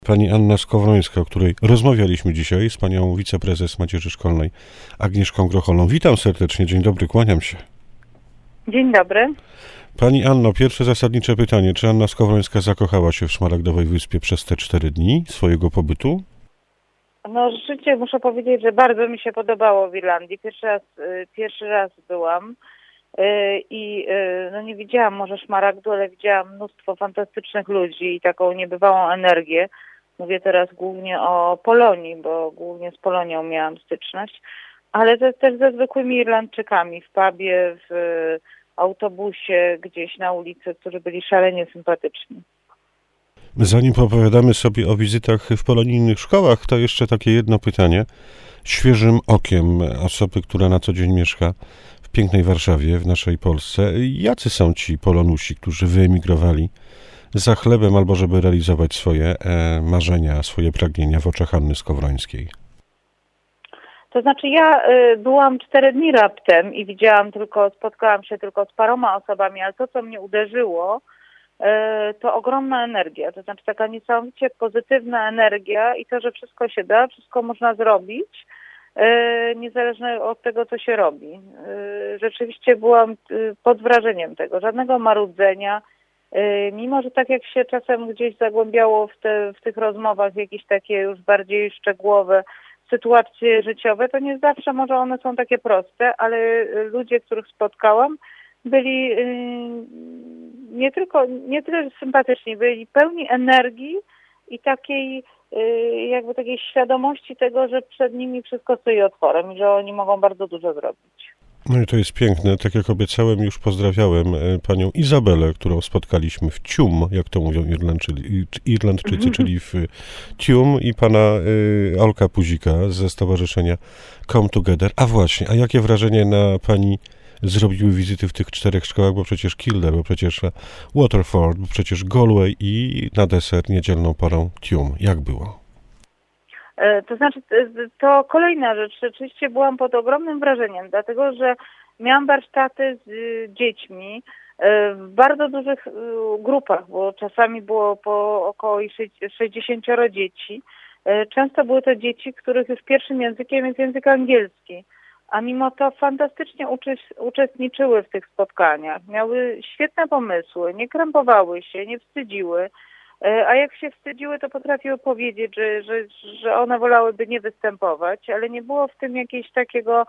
Pani Anna Skowrońska, o której rozmawialiśmy dzisiaj z panią wiceprezes Macierzy Szkolnej Agnieszką Grocholą. Witam serdecznie, dzień dobry, kłaniam się. Dzień dobry. Pani Anno, pierwsze zasadnicze pytanie. Czy Anna Skowrońska zakochała się w Szmaragdowej Wyspie przez te 4 dni swojego pobytu? No rzeczywiście muszę powiedzieć, że bardzo mi się podobało w Irlandii. Pierwszy raz byłam i no nie widziałam może szmaragdu, ale widziałam mnóstwo fantastycznych ludzi i taką niebywałą energię. Mówię teraz głównie o Polonii, bo głównie z Polonią miałam styczność, ale też ze zwykłymi Irlandczykami w pubie, w autobusie, gdzieś na ulicy, którzy byli szalenie sympatyczni. Zanim poopowiadamy sobie o wizytach w polonijnych szkołach, to jeszcze takie jedno pytanie. Świeżym okiem osoby, która na co dzień mieszka w pięknej Warszawie, w naszej Polsce, jacy są ci Polonusi, którzy wyemigrowali za chlebem albo żeby realizować swoje marzenia, swoje pragnienia w oczach Anny Skowrońskiej? To znaczy ja byłam 4 dni raptem i spotkałam się tylko z paroma osobami, ale to, co mnie uderzyło, to ogromna energia, to znaczy taka niesamowicie pozytywna energia i to, że wszystko się da, wszystko można zrobić, niezależnie od tego, co się robi. Rzeczywiście byłam pod wrażeniem tego, żadnego marudzenia, mimo że tak jak się czasem gdzieś zagłębiało w tych rozmowach jakieś takie już bardziej szczegółowe sytuacje życiowe, to nie zawsze może one są takie proste, ale ludzie, których spotkałam, byli nie tyle sympatyczni, byli pełni energii i takiej takiej świadomości tego, że przed nimi wszystko stoi otworem i że oni mogą bardzo dużo zrobić. No i to jest piękne. Tak jak obiecałem, już pozdrawiałem panią Izabelę, którą spotkaliśmy w Tuam, jak to mówią Irlandczycy, czyli w Tuam, i pana Olka Puzika ze stowarzyszenia Come Together. A właśnie, a jakie wrażenie na pani zrobiły wizyty w tych 4 szkołach, bo przecież Kildare, bo przecież Waterford, bo przecież Galway i na deser niedzielną porą Tuam. Jak było? To znaczy, to kolejna rzecz. Rzeczywiście byłam pod ogromnym wrażeniem, dlatego że miałam warsztaty z dziećmi w bardzo dużych grupach, bo czasami było po około 60 dzieci. Często były to dzieci, których już pierwszym językiem jest język angielski, a mimo to fantastycznie uczestniczyły w tych spotkaniach. Miały świetne pomysły, nie krępowały się, nie wstydziły. A jak się wstydziły, to potrafiły powiedzieć, że one wolałyby nie występować, ale nie było w tym jakiegoś takiego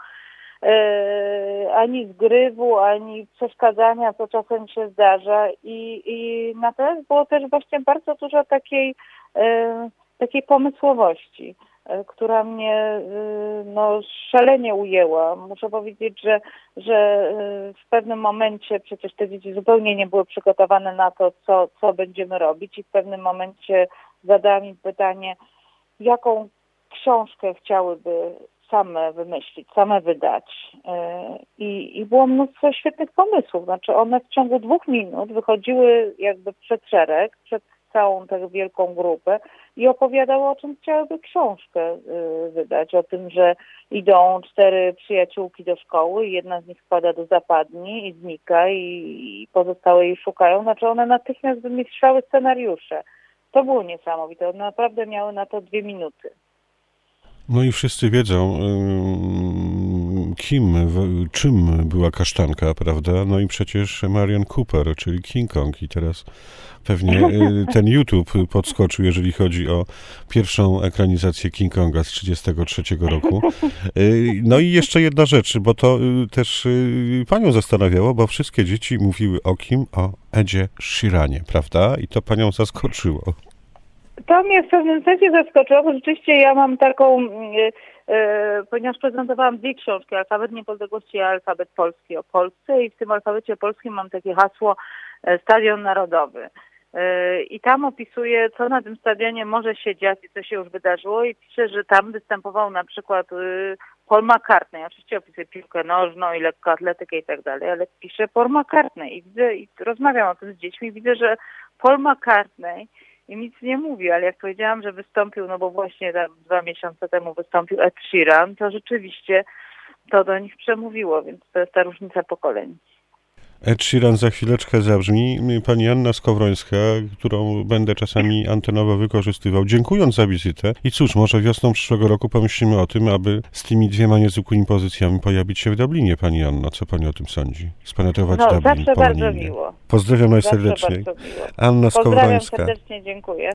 ani zgrywu, ani przeszkadzania, co czasem się zdarza. I natomiast było też właśnie bardzo dużo takiej pomysłowości, która mnie szalenie ujęła. Muszę powiedzieć, że w pewnym momencie przecież te dzieci zupełnie nie były przygotowane na to, co będziemy robić, i w pewnym momencie zadałam im pytanie, jaką książkę chciałyby same wymyślić, same wydać. I było mnóstwo świetnych pomysłów. Znaczy one w ciągu 2 minut wychodziły jakby przed szereg, przed całą tę wielką grupę i opowiadały, o czym chciałyby książkę wydać. O tym, że idą 4 przyjaciółki do szkoły i jedna z nich wpada do zapadni i znika i pozostałe jej szukają. Znaczy one natychmiast wymyślały scenariusze. To było niesamowite. One naprawdę miały na to 2 minuty. No i wszyscy wiedzą, czym była kasztanka, prawda? No i przecież Marian Cooper, czyli King Kong, i teraz pewnie ten YouTube podskoczył, jeżeli chodzi o pierwszą ekranizację King Konga z 1933 roku. No i jeszcze jedna rzecz, bo to też panią zastanawiało, bo wszystkie dzieci mówiły o kim? O Edzie Sheeranie, prawda? I to panią zaskoczyło. To mnie w pewnym sensie zaskoczyło, bo rzeczywiście ja mam taką, ponieważ prezentowałam 2 książki, Alfabet Niepodległości i Alfabet Polski o Polsce, i w tym alfabecie polskim mam takie hasło Stadion Narodowy. I tam opisuję, co na tym stadionie może się dziać i co się już wydarzyło, i piszę, że tam występował na przykład Paul McCartney. Oczywiście opisuję piłkę nożną i lekkoatletykę i tak dalej, ale piszę Paul McCartney i widzę, i rozmawiam o tym z dziećmi, i widzę, że Paul McCartney i nic nie mówi, ale jak powiedziałam, że wystąpił, no bo właśnie 2 miesiące temu wystąpił Ed Sheeran, to rzeczywiście to do nich przemówiło, więc to jest ta różnica pokoleń. Ed Sheeran za chwileczkę zabrzmi. Pani Anna Skowrońska, którą będę czasami antenowo wykorzystywał, dziękując za wizytę. I cóż, może wiosną przyszłego roku pomyślimy o tym, aby z tymi 2 niezwykłymi pozycjami pojawić się w Dublinie, pani Anna. Co pani o tym sądzi? Spenetrować Dublin zawsze polonijnie. bardzo miło. Pozdrawiam najserdeczniej. Zawsze bardzo miło. Anna Pozdrawiam Skowrońska. serdecznie, dziękuję.